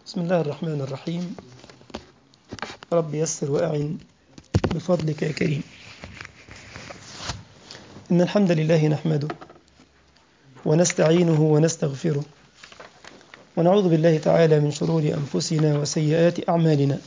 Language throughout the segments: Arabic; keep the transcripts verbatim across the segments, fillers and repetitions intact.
بسم الله الرحمن الرحيم. رب يسر وأعن بفضلك يا كريم. إن الحمد لله نحمده ونستعينه ونستغفره ونعوذ بالله تعالى من شرور أنفسنا وسيئات أعمالنا.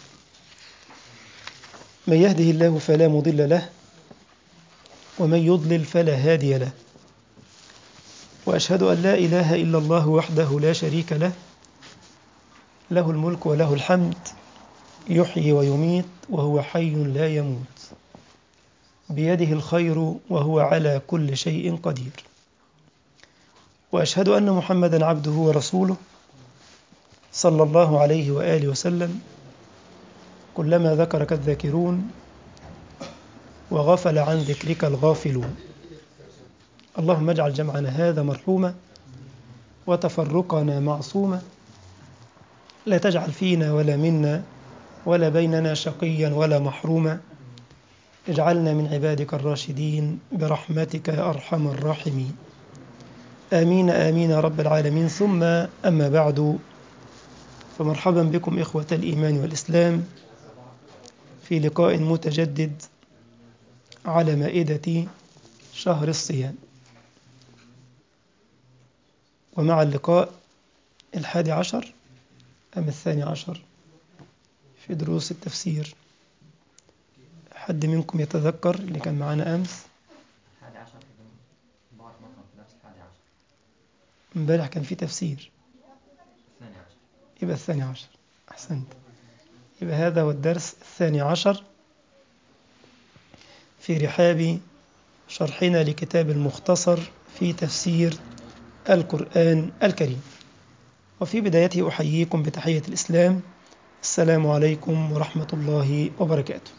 من يهده الله فلا مضل له ومن يضلل فلا هادي له، وأشهد أن لا إله إلا الله وحده لا شريك له، له الملك وله الحمد، يحيي ويميت وهو حي لا يموت، بيده الخير وهو على كل شيء قدير. وأشهد أن محمدا عبده ورسوله صلى الله عليه وآله وسلم. كلما ذكرك الذاكرون وغفل عن ذكرك الغافلون. اللهم اجعل جمعنا هذا مرحوما وتفرقنا معصوما، لا تجعل فينا ولا منا ولا بيننا شقيا ولا محروما. اجعلنا من عبادك الراشدين برحمتك يا أرحم الراحمين. آمين آمين يا رب العالمين. ثم أما بعد، فمرحبا بكم إخوة الإيمان والإسلام في لقاء متجدد على مائدة شهر الصيام، ومع اللقاء الحادي عشر أم الثاني عشر في دروس التفسير. حد منكم يتذكر اللي كان معنا أمس؟ الحادي عشر بعض مطلب في نفس الحادي عشر. امبارح كان في تفسير، الثاني عشر. يبقى الثاني عشر. أحسنت. يبقى هذا هو الدرس الثاني عشر في رحاب شرحنا لكتاب المختصر في تفسير القرآن الكريم. وفي بدايته أحييكم بتحية الإسلام، السلام عليكم ورحمة الله وبركاته.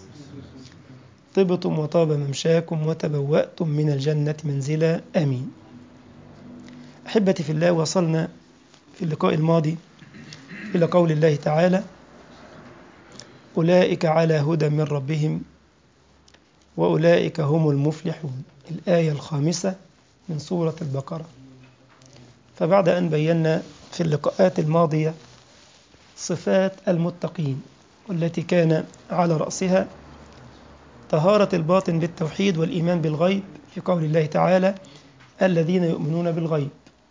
طبتم وطاب ممشاكم وتبوأتم من الجنة منزلا، آمين. أحبتي في الله، وصلنا في اللقاء الماضي إلى قول الله تعالى: أولئك على هدى من ربهم وأولئك هم المفلحون، الآية الخامسة من سورة البقرة. فبعد أن بينا في اللقاءات الماضية صفات المتقين، والتي كان على رأسها طهارة الباطن بالتوحيد والإيمان بالغيب، في قول الله تعالى: الذين يؤمنون بالغيب.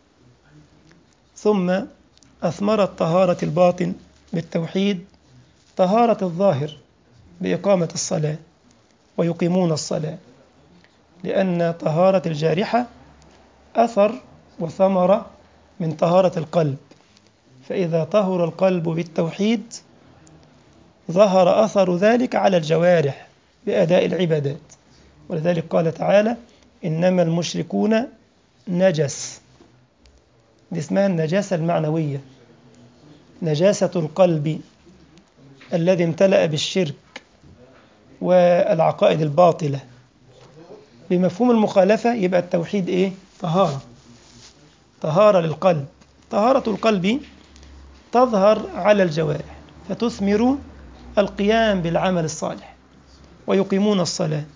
ثم أثمرت طهارة الباطن بالتوحيد طهارة الظاهر بإقامة الصلاة ويقيمون الصلاة، لأن طهارة الجارحة أثر وثمرة من طهارة القلب. فإذا طهر القلب بالتوحيد ظهر أثر ذلك على الجوارح بأداء العبادات. ولذلك قال تعالى: إنما المشركون نجس. دي اسمها النجاسة المعنوية، نجاسة القلب الذي امتلأ بالشرك والعقائد الباطلة. بمفهوم المخالفة يبقى التوحيد إيه؟ طهارة، طهارة للقلب. طهارة القلب تظهر على الجوارح فتثمر القيام بالعمل الصالح ويقيمون الصلاة.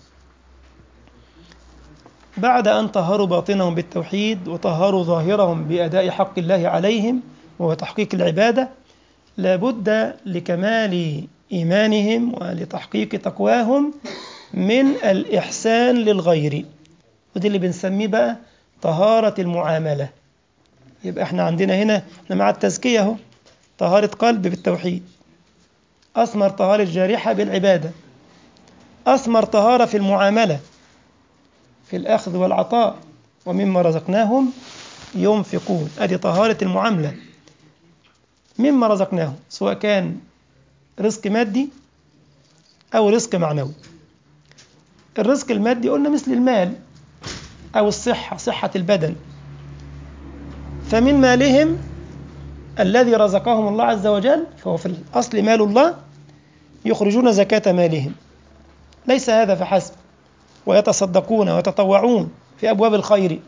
بعد أن طهروا باطنهم بالتوحيد وطهروا ظاهرهم بأداء حق الله عليهم وهو تحقيق العبادة، لابد لكمال إيمانهم ولتحقيق تقواهم من الإحسان للغير، ودي اللي بنسميه بقى طهارة المعاملة. يبقى احنا عندنا هنا احنا مع التزكية اهو، طهارة قلب بالتوحيد، أثمر طهارة جارحة بالعبادة، أثمر طهارة في المعاملة في الأخذ والعطاء، ومما رزقناهم ينفقون. أدي طهارة المعاملة مما رزقناهم، سواء كان رزق مادي أو رزق معنوي. الرزق المادي قلنا مثل المال أو الصحة، صحة البدن. فمن مالهم الذي رزقهم الله عز وجل، فهو في الأصل مال الله، يخرجون زكاة مالهم. ليس هذا فحسب، ويتصدقون ويتطوعون في أبواب الخير.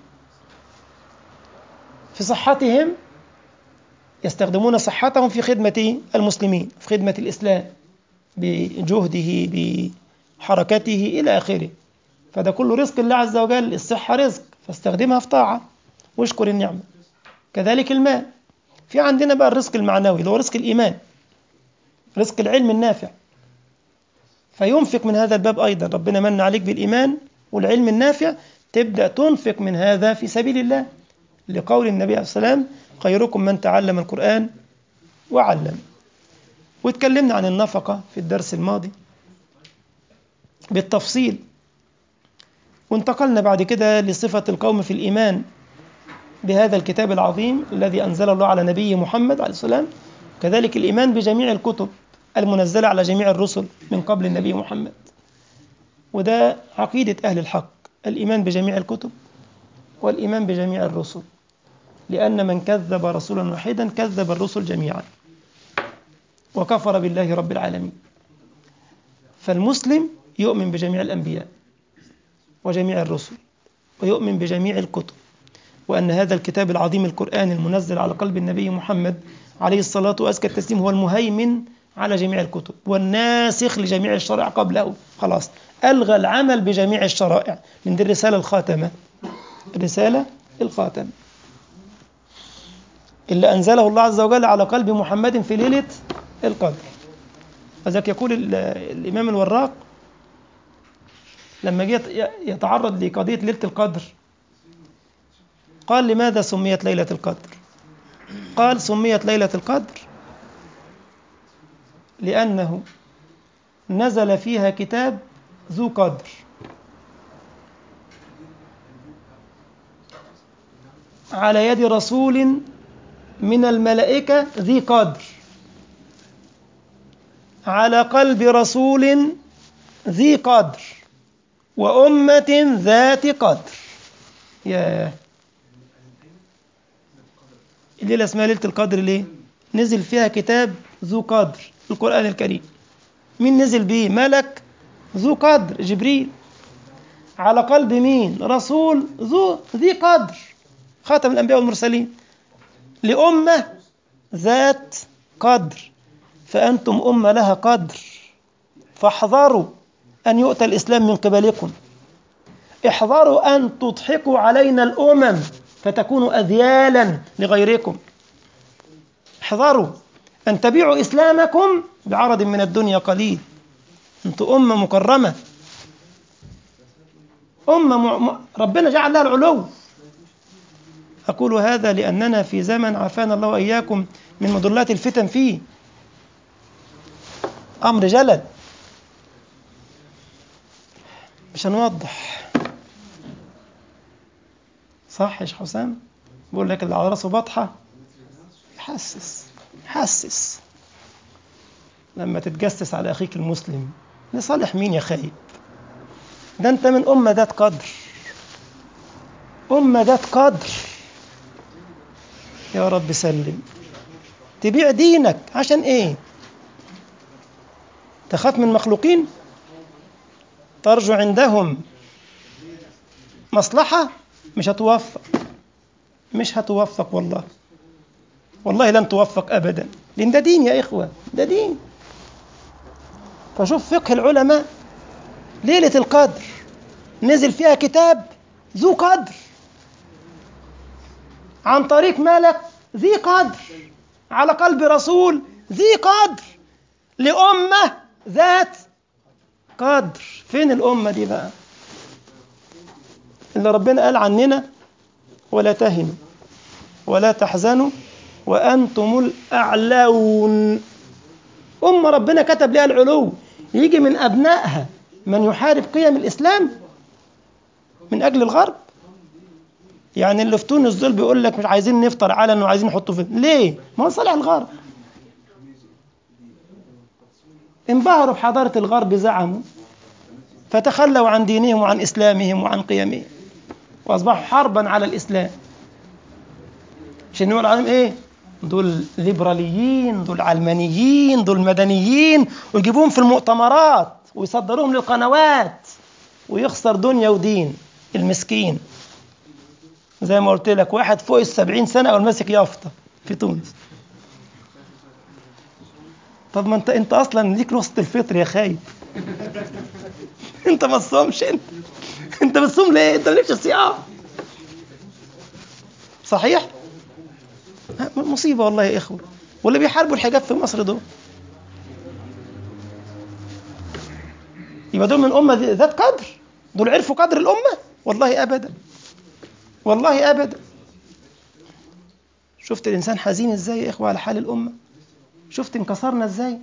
في صحتهم يستخدمون صحتهم في خدمة المسلمين، في خدمة الإسلام، بجهده بحركته إلى آخره. فده كله رزق الله عز وجل. الصحة رزق، فاستخدمها في طاعة واشكر النعمة. كذلك المال، في عندنا بقى الرزق المعنوي اللي هو رزق الإيمان، رزق العلم النافع، فينفق من هذا الباب أيضا. ربنا من عليك بالإيمان والعلم النافع، تبدأ تنفق من هذا في سبيل الله، لقول النبي عليه الصلاة والسلام: خيركم من تعلم القرآن وعلم. واتكلمنا عن النفقة في الدرس الماضي بالتفصيل، وانتقلنا بعد كده لصفة القوم في الإيمان بهذا الكتاب العظيم الذي أنزله الله على نبيه محمد عليه السلام، كذلك الإيمان بجميع الكتب المنزلة على جميع الرسل من قبل النبي محمد. وده عقيدة أهل الحق، الإيمان بجميع الكتب والإيمان بجميع الرسل، لأن من كذب رسولا واحدا كذب الرسل جميعا وكفر بالله رب العالمين. فالمسلم يؤمن بجميع الأنبياء وجميع الرسل، ويؤمن بجميع الكتب، وأن هذا الكتاب العظيم القرآن المنزل على قلب النبي محمد عليه الصلاة وأزكى التسليم هو المهيمن على جميع الكتب والناسخ لجميع الشرائع قبله. خلاص ألغى العمل بجميع الشرائع من دي الرسالة الخاتمة، الرسالة الخاتمة اللي أنزله الله عز وجل على قلب محمد في ليلة القدر. فذلك يقول الإمام الوراق لما جاء يتعرض لقضية ليلة القدر، قال: لماذا سميت ليلة القدر؟ قال: سميت ليلة القدر لأنه نزل فيها كتاب ذو قدر، على يد رسول من الملائكة ذي قدر، على قلب رسول ذي قدر، وأمة ذات قدر. يا الليلة اسمها ليلة القدر ليه؟ نزل فيها كتاب ذو قدر، القرآن الكريم. مين نزل به؟ ملك ذو قدر، جبريل، على قلب مين؟ رسول ذو ذي قدر، خاتم الأنبياء والمرسلين، لأمة ذات قدر. فأنتم أمة لها قدر، فاحذروا أن يؤتى الإسلام من قبلكم، احذروا أن تضحكوا علينا الأمم فتكونوا أذيالا لغيركم، احذروا أن تبيعوا إسلامكم بعرض من الدنيا قليل. أنتم أمة مكرمة، أمة م... ربنا جعل لها العلو. أقول هذا لأننا في زمن عافانا الله وإياكم من مضلات الفتن فيه، أمر جلل. مش هنوضح صح يا شيخ حسام؟ بقول لك اللي على راسه بطحة يحسس حسس لما تتجسس على أخيك المسلم، لصالح مين يا خايب؟ ده أنت من أمة ذات قدر، أمة ذات قدر. يا رب سلم. تبيع دينك عشان إيه؟ تخاف من مخلوقين؟ ترجو عندهم مصلحة؟ مش هتوفق، مش هتوفق والله، والله لن توفق أبدا، لأن ده دين يا إخوة، ده دين. فشوف فقه العلماء، ليلة القدر نزل فيها كتاب ذو قدر عن طريق ملك ذي قدر على قلب رسول ذي قدر لأمة ذات قدر. فين الأمة دي بقى اللي ربنا قال عننا: ولا تهنوا ولا تحزنوا وأنتم الأعلون؟ أمة ربنا كتب لها العلو، يجي من أبنائها من يحارب قيم الإسلام من أجل الغرب. يعني اللي في تونس دول بيقول لك مش عايزين نفطر علن وعايزين نحطه في ليه؟ ما هو صالح الغرب. انبهروا بحضارة الغرب، زعموا فتخلوا عن دينهم وعن إسلامهم وعن قيمهم، وأصبحوا حربا على الإسلام. عشان نقول عليهم إيه؟ دول ليبراليين، دول علمانيين، دول مدنيين، ويجيبوهم في المؤتمرات ويصدروهم للقنوات، ويخسر دنيا ودين المسكين. زي ما قلت لك، واحد فوق السبعين سنة والماسك يافطة في تونس. طب ما انت انت اصلا ليك رخصة الفطر يا خايب. انت ما تصومش، انت انت بتصوم ليه؟ انت مالكش صيام صحيح؟ مصيبة والله يا إخوة. واللي بيحاربوا الحجاب في مصر دول يبقى دول من أمة ذات قدر؟ دول عرفوا قدر الأمة؟ والله أبدا، والله أبدا. شفت الإنسان حزين إزاي يا إخوة على حال الأمة؟ شفت انكسرنا إزاي؟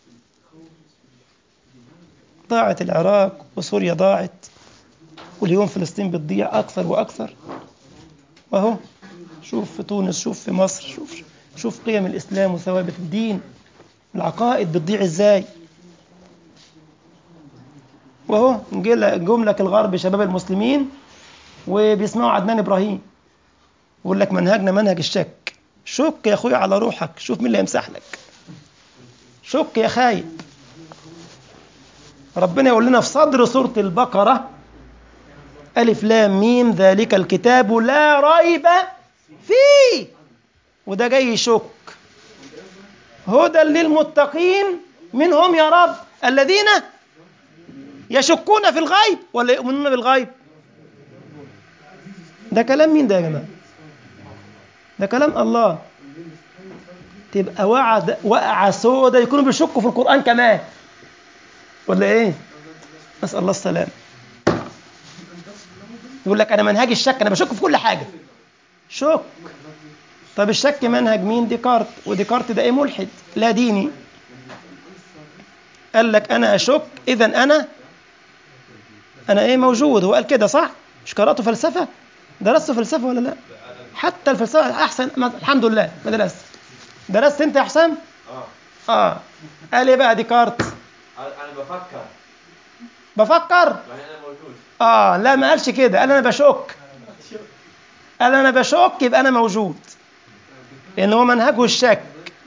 ضاعت العراق وسوريا ضاعت، واليوم فلسطين بتضيع أكثر وأكثر. وأهو شوف في تونس، شوف في مصر، شوف شوف قيم الإسلام وثوابت الدين، العقائد بتضيع إزاي. وأهو جم لك الغرب شباب المسلمين وبيسمعوا عدنان إبراهيم يقول لك منهجنا منهج الشك. شك يا أخويا على روحك، شوف مين اللي يمسح لك. شك يا خايب. ربنا يقول لنا في صدر سورة البقرة ألف لام ميم ذلك الكتاب لا ريب فيه، وده جاي يشك. هدى للمتقين منهم يا رب الذين يشكون في الغيب ولا يؤمنون بالغيب. ده كلام مين ده يا جماعة؟ ده كلام الله. تبقى وعد وقع سودة يكونوا بيشكوا في القرآن كمان ولا ايه؟ نسأل الله السلام. يقول لك انا منهج الشك، انا بشك في كل حاجة. شك. طب الشك منهج مين؟ ديكارت. وديكارت ده ايه؟ ملحد لا ديني. قال لك انا اشك اذا انا انا ايه موجود. هو قال كده صح؟ مش قرأته فلسفة؟ درست فلسفة ولا لا؟ حتى الفلسفة احسن الحمد لله ما درست. درست انت يا حسام؟ اه اه. قال ايه بقى ديكارت؟ انا بفكر بفكر يعني انا موجود. اه لا ما قالش كده، قال انا بشك. قال انا بشك يبقى انا موجود، لان هو منهجه الشك.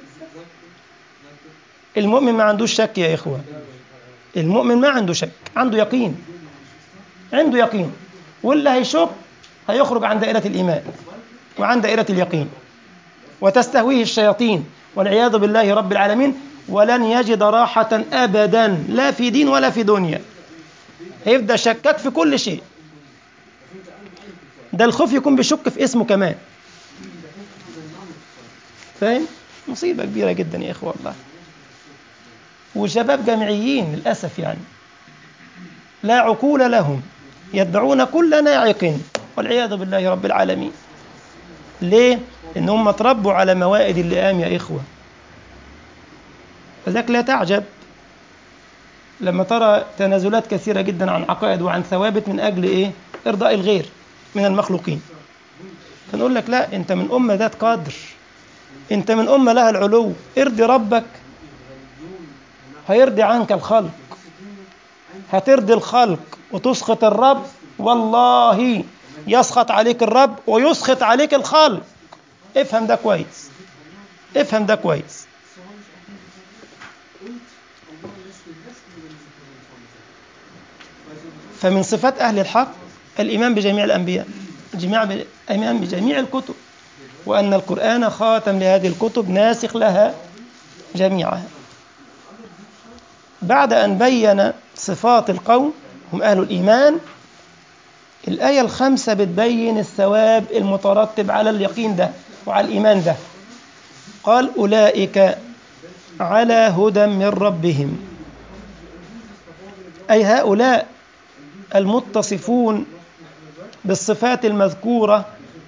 المؤمن ما عندوش شك يا اخوه. المؤمن ما عنده شك، عنده يقين. عنده يقين. واللي هيشك هيخرج عن دائرة الإيمان وعن دائرة اليقين، وتستهويه الشياطين والعياذ بالله رب العالمين، ولن يجد راحة أبدا لا في دين ولا في دنيا. هيبدأ شكك في كل شيء. ده الخوف يكون بيشك في اسمه كمان. فاهم؟ مصيبة كبيرة جدا يا إخوة والله. وشباب جامعيين للأسف يعني لا عقول لهم، يتبعون كل ناعق والعياذ بالله رب العالمين. ليه؟ إنهم تربوا على موائد اللئام يا إخوة. فذلك لا تعجب لما ترى تنازلات كثيرة جدا عن عقائد وعن ثوابت من أجل إيه؟ إرضاء الغير من المخلوقين. فنقول لك لا، أنت من أمة ذات قدر، أنت من أمة لها العلو. ارضي ربك هيرضي عنك الخلق. هترضي الخلق وتسخط الرب، والله يسخط عليك الرب ويسخط عليك الخلق. افهم ده كويس، افهم ده كويس. فمن صفات أهل الحق الإيمان بجميع الأنبياء، الإيمان بجميع الكتب، وأن القرآن خاتم لهذه الكتب ناسخ لها جميعها. بعد أن بين صفات القوم هم أهل الإيمان، الآية الخامسة بتبين الثواب المترتب على اليقين ده وعلى الإيمان ده. قال أولئك على هدى من ربهم، أي هؤلاء المتصفون بالصفات المذكورة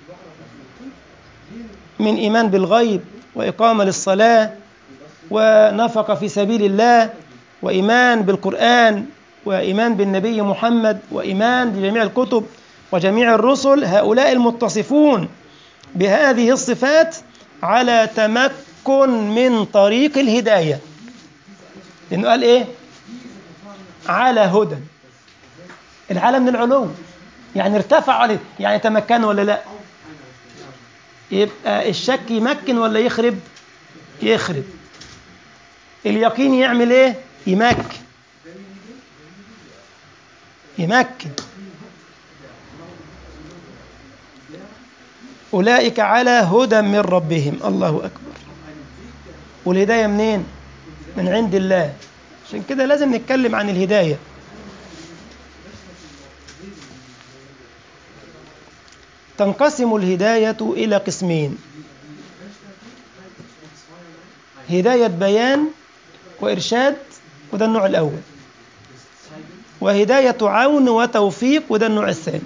من إيمان بالغيب وإقامة للصلاة ونفق في سبيل الله وإيمان بالقرآن وإيمان بالنبي محمد وإيمان بجميع الكتب وجميع الرسل. هؤلاء المتصفون بهذه الصفات على تمكن من طريق الهداية. لأنه قال إيه؟ على هدى. العالى من العلو، يعني ارتفع عليه، يعني تمكن ولا لا؟ يبقى الشك يمكن ولا يخرب؟ يخرب. اليقين يعمل ايه؟ يمكن. يمكن. أولئك على هدى من ربهم. الله أكبر. والهداية منين؟ من عند الله. عشان كده لازم نتكلم عن الهداية. تنقسم الهداية إلى قسمين: هداية بيان وإرشاد، وده النوع الأول. وهداية عون وتوفيق، وده النوع الثاني.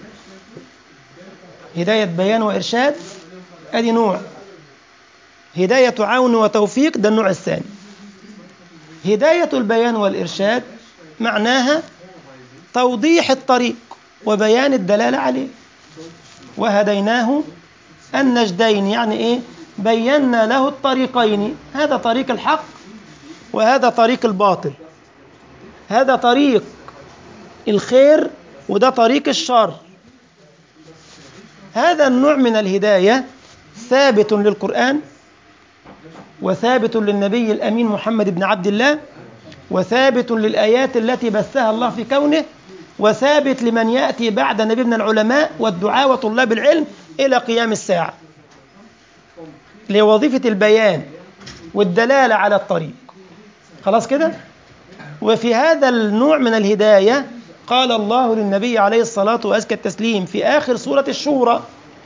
هداية بيان وإرشاد أدي نوع. هداية عون وتوفيق ده النوع الثاني. هداية البيان والإرشاد معناها توضيح الطريق وبيان الدلالة عليه. وهديناه النجدين، يعني إيه؟ بينا له الطريقين، هذا طريق الحق وهذا طريق الباطل، هذا طريق الخير وده طريق الشر. هذا النوع من الهداية ثابت للقرآن، وثابت للنبي الأمين محمد بن عبد الله، وثابت للآيات التي بثها الله في كونه، وثابت لمن يأتي بعد النبي من العلماء والدعاء وطلاب العلم إلى قيام الساعة، لوظيفة البيان والدلالة على الطريق. خلاص كده؟ وفي هذا النوع من الهداية قال الله للنبي عليه الصلاة وأزكى التسليم في آخر سورة الشورى: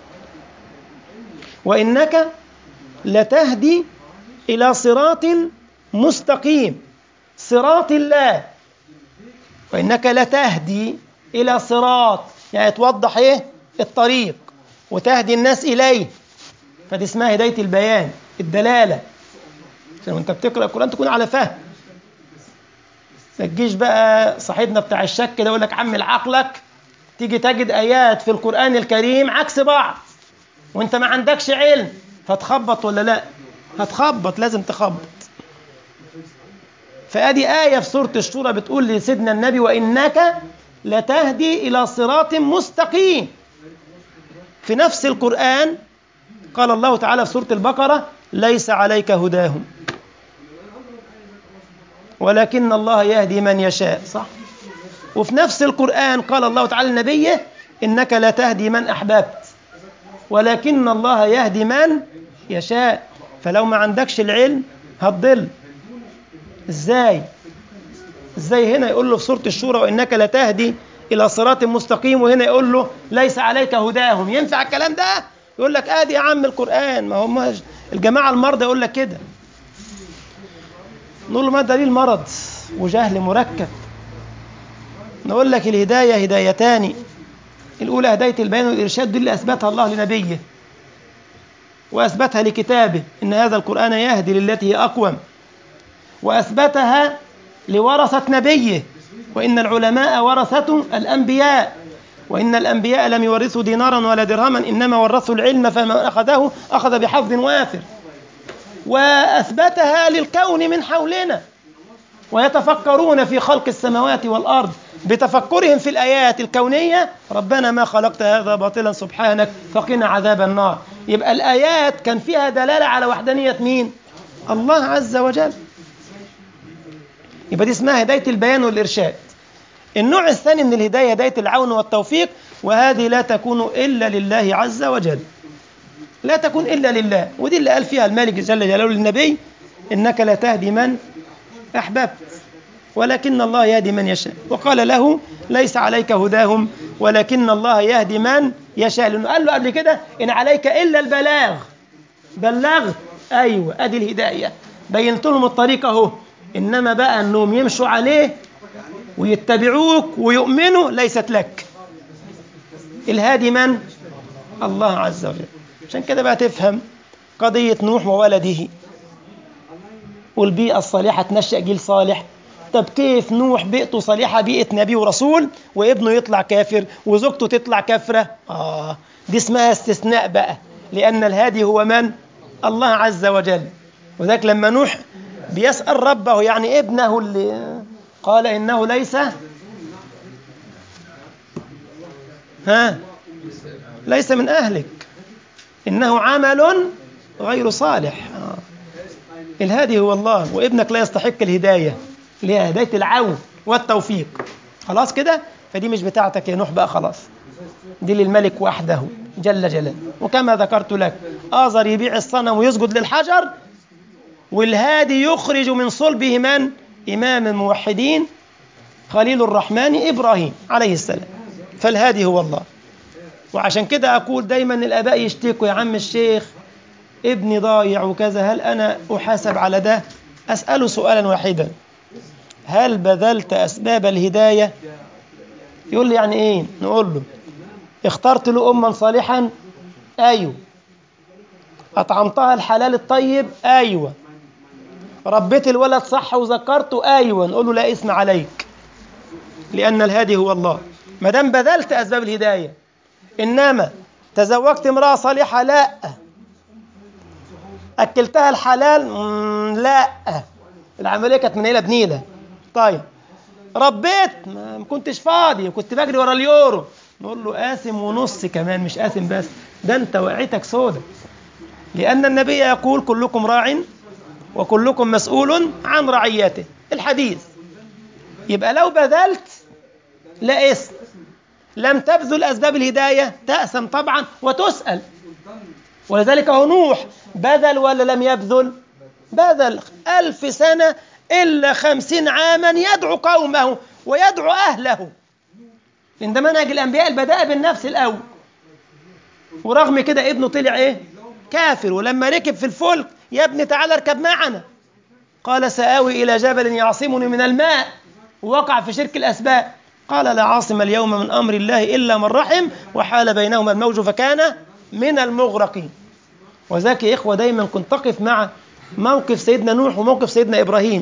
وإنك لتهدي إلى صراط مستقيم، صراط الله. وإنك لتهدي إلى صراط، يعني توضح إيه؟ الطريق وتهدي الناس إليه، فدي اسمها هداية البيان، الدلالة، عشان وانت بتقرأ القرآن تكون على فهم. ما تجيش بقى صاحبنا بتاع الشك ده يقول لك عمل عقلك، تيجي تجد آيات في القرآن الكريم عكس بعض وانت ما عندكش علم، فتخبط ولا لا؟ هتخبط، لازم تخبط. فأدي آية في سورة الشورى بتقول لسيدنا النبي: وإنك لتهدي إلى صراط مستقيم. في نفس القرآن قال الله تعالى في سورة البقرة: ليس عليك هداهم ولكن الله يهدي من يشاء، صح؟ وفي نفس القرآن قال الله تعالى لنبيه: إنك لا تهدي من أحببت ولكن الله يهدي من يشاء. فلو ما عندكش العلم هتضل. إزاي؟ إزاي هنا يقول له في سورة الشورى: وإنك لا تهدي إلى صراط مستقيم، وهنا يقول له ليس عليك هداهم؟ ينفع الكلام ده؟ يقول لك آدي يا عم القرآن، ما هم الجماعة المرضى يقول لك كده. نقول له ما دليل مرض وجهل مركب؟ نقول لك الهداية هدايتان. الأولى هداية البيان والإرشاد، دي اللي أثبتها الله لنبيه وأثبتها لكتابه، إن هذا القرآن يهدي للتي هي أقوم، وأثبتها لورثة نبيه، وإن العلماء ورثة الأنبياء، وإن الأنبياء لم يورثوا دينارا ولا درهما إنما ورثوا العلم فمن أخذه أخذ بحظ وافر. وأثبتها للكون من حولنا، ويتفكرون في خلق السماوات والأرض بتفكرهم في الآيات الكونية: ربنا ما خلقت هذا باطلا سبحانك فقنا عذاب النار. يبقى الآيات كان فيها دلالة على وحدانية مين؟ الله عز وجل. يبقى دي اسمها هداية البيان والإرشاد. النوع الثاني من الهداية هداية العون والتوفيق، وهذه لا تكون إلا لله عز وجل، لا تكون إلا لله. ودي اللي قال فيها المالك جل جلاله للنبي: إنك لا تهدي من أحببت ولكن الله يهدي من يشاء. وقال له: ليس عليك هداهم ولكن الله يهدي من يشاء، لأنه قال له قبل كده: إن عليك إلا البلاغ. بلغت، أيوة، أدي الهداية، بينت لهم الطريق أهو. إنما بقى أنهم يمشوا عليه ويتبعوك ويؤمنوا ليست لك. الهادي من؟ الله عز وجل. عشان كده بقى تفهم قضية نوح وولده، والبيئة الصالحة تنشأ جيل صالح. طب كيف نوح بيئته صالحة، بيئة نبي ورسول، وابنه يطلع كافر وزوجته تطلع كافرة؟ آه دي اسمها استثناء بقى، لأن الهادي هو من؟ الله عز وجل. وذلك لما نوح بيسأل ربه، يعني ابنه اللي قال إنه ليس ها ليس من أهلك إنه عمل غير صالح. آه. الهادي هو الله، وابنك لا يستحق الهداية اللي هي هداية العون والتوفيق. خلاص كده؟ فدي مش بتاعتك يا نوح بقى، خلاص، دي للملك وحده جل جلاله. وكما ذكرت لك، آزر يبيع الصنم ويسجد للحجر، والهادي يخرج من صلبه من؟ إمام الموحدين خليل الرحمن إبراهيم عليه السلام. فالهادي هو الله. وعشان كده أقول دايما الآباء يشتكوا: يا عم الشيخ ابني ضايع وكذا، هل أنا أحاسب على ده؟ أسأله سؤالا واحدا: هل بذلت أسباب الهداية؟ يقول لي يعني إيه؟ نقول له: اخترت له أما صالحا؟ أيوه. أطعمتها الحلال الطيب؟ أيوه. ربيت الولد صح وذكرته؟ أيوه. نقول له: لا إثم عليك، لأن الهادي هو الله، ما دام بذلت أسباب الهداية. إنما تزوجت امرأة صالحة؟ لا. أكلتها الحلال؟ لا. العملية كانت من هيلة بنيلة. طيب ربيت؟ ما كنتش فاضي، كنت بجري ورا اليورو. نقول له: آثم ونص كمان، مش آثم بس، ده أنت وقعتك سودة، لأن النبي يقول: كلكم راع وكلكم مسؤول عن رعيته، الحديث. يبقى لو بذلت لا إثم، لم تبذل أسباب الهداية تأثم طبعا وتسأل. ولذلك هو نوح بذل ولا لم يبذل؟ بذل ألف سنة إلا خمسين عاما يدعو قومه ويدعو أهله، لأن ده منهج الأنبياء، البداء بالنفس الأول. ورغم كده ابنه طلع إيه؟ كافر. ولما ركب في الفلك: يا ابني تعال اركب معنا، قال: سآوي إلى جبل يعصمني من الماء، ووقع في شرك الأسباب. قال: لا عاصم اليوم من أمر الله إلا من رحم، وحال بينهما الموج فكان من المغرقين. وذاك يا إخوة دايما كنت أقف مع موقف سيدنا نوح وموقف سيدنا إبراهيم،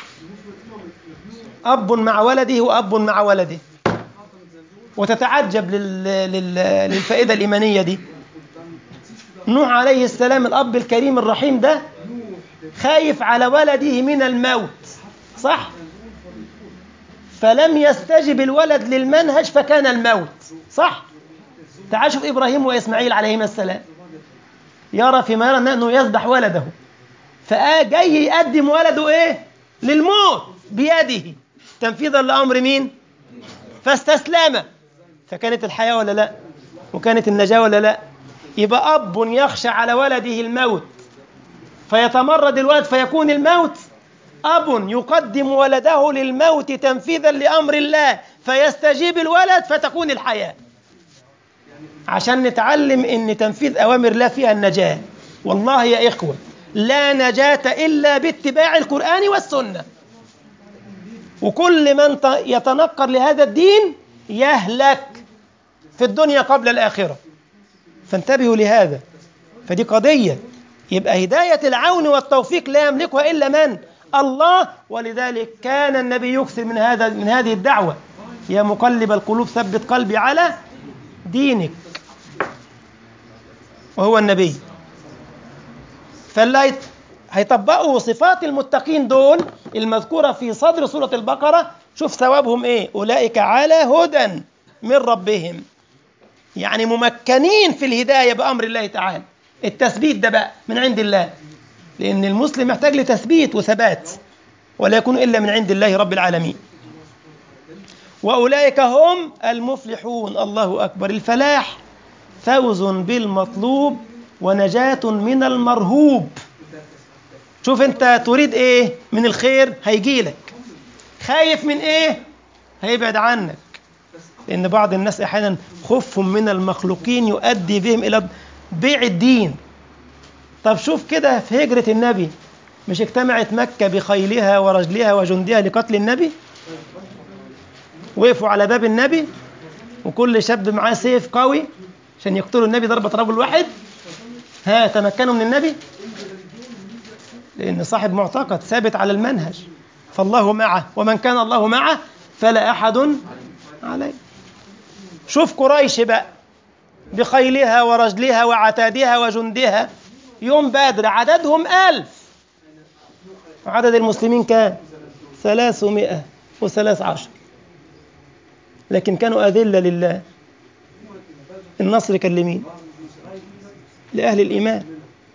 أب مع ولده وأب مع ولده، وتتعجب لل... لل... للفائدة الإيمانية دي. نوح عليه السلام الأب الكريم الرحيم ده خايف على ولده من الموت، صح؟ فلم يستجب الولد للمنهج فكان الموت، صح؟ تعال شوف إبراهيم وإسماعيل عليهما السلام، يرى فيما يرى أنه يذبح ولده، فجاي يقدم ولده إيه؟ للموت بيده تنفيذا لأمر مين؟ فاستسلم، فكانت الحياة ولا لا؟ وكانت النجاة ولا لا؟ يبقى أب يخشى على ولده الموت فيتمرد الولد فيكون الموت، أب يقدم ولده للموت تنفيذا لأمر الله فيستجيب الولد فتكون الحياة. عشان نتعلم أن تنفيذ أوامر الله فيها النجاة. والله يا إخوة لا نجاة إلا باتباع القرآن والسنة، وكل من يتنقر لهذا الدين يهلك في الدنيا قبل الآخرة، فانتبهوا لهذا. فدي قضية. يبقى هداية العون والتوفيق لا يملكها إلا من؟ الله. ولذلك كان النبي يكثر من هذا من هذه الدعوة: يا مقلب القلوب ثبت قلبي على دينك، وهو النبي. فاللي هيطبقوا صفات المتقين دول المذكورة في صدر سورة البقرة، شوف ثوابهم إيه: أولئك على هدى من ربهم، يعني ممكنين في الهداية بأمر الله تعالى. التثبيت ده بقى من عند الله، لأن المسلم محتاج لتثبيت وثبات، ولا يكون إلا من عند الله رب العالمين. وأولئك هم المفلحون. الله أكبر. الفلاح فوز بالمطلوب ونجاة من المرهوب. شوف أنت تريد إيه من الخير هيجيلك، خايف من إيه هيبعد عنك، لأن بعض الناس أحيانا خوفهم من المخلوقين يؤدي بهم إلى بيع الدين. طب شوف كده في هجرة النبي، مش اجتمعت مكة بخيلها ورجلها وجندها لقتل النبي؟ وقفوا على باب النبي وكل شاب معاه سيف قوي عشان يقتلوا النبي ضربة رجل واحد. ها تمكنوا من النبي؟ لأن صاحب معتقد ثابت على المنهج، فالله معه، ومن كان الله معه فلا أحد عليه. شوف قريش بقى بخيلها ورجلها وعتادها وجندها، يوم بدر عددهم ألف، عدد المسلمين كان ثلاثمائة وثلاث عشر، لكن كانوا أذلة لله. النصر كان لمين؟ لأهل الإيمان.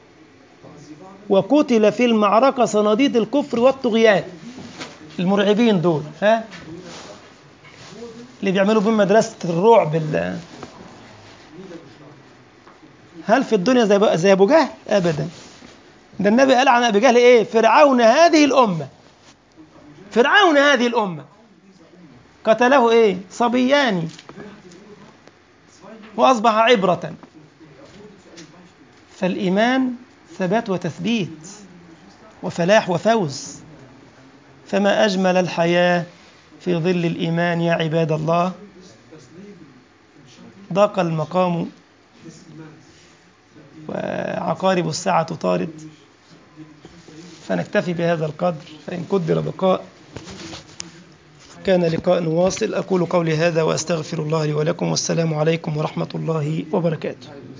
وقتل في المعركة صناديد الكفر والطغيان، المرعبين دول، ها اللي بيعملوا بهم مدرسة الرعب. هل في الدنيا زي زي أبو جهل؟ أبدا. ده النبي قال عن أبي جهل إيه؟ فرعون هذه الأمة. فرعون هذه الأمة قتله إيه؟ صبيان، وأصبح عبرة. فالإيمان ثبات وتثبيت وفلاح وفوز. فما أجمل الحياة في ظل الإيمان يا عباد الله. ضاق المقام وعقارب الساعة تطارد، فنكتفي بهذا القدر، فإن قدر بقاء كان لقاء واصل. أقول قولي هذا وأستغفر الله لي ولكم، والسلام عليكم ورحمة الله وبركاته.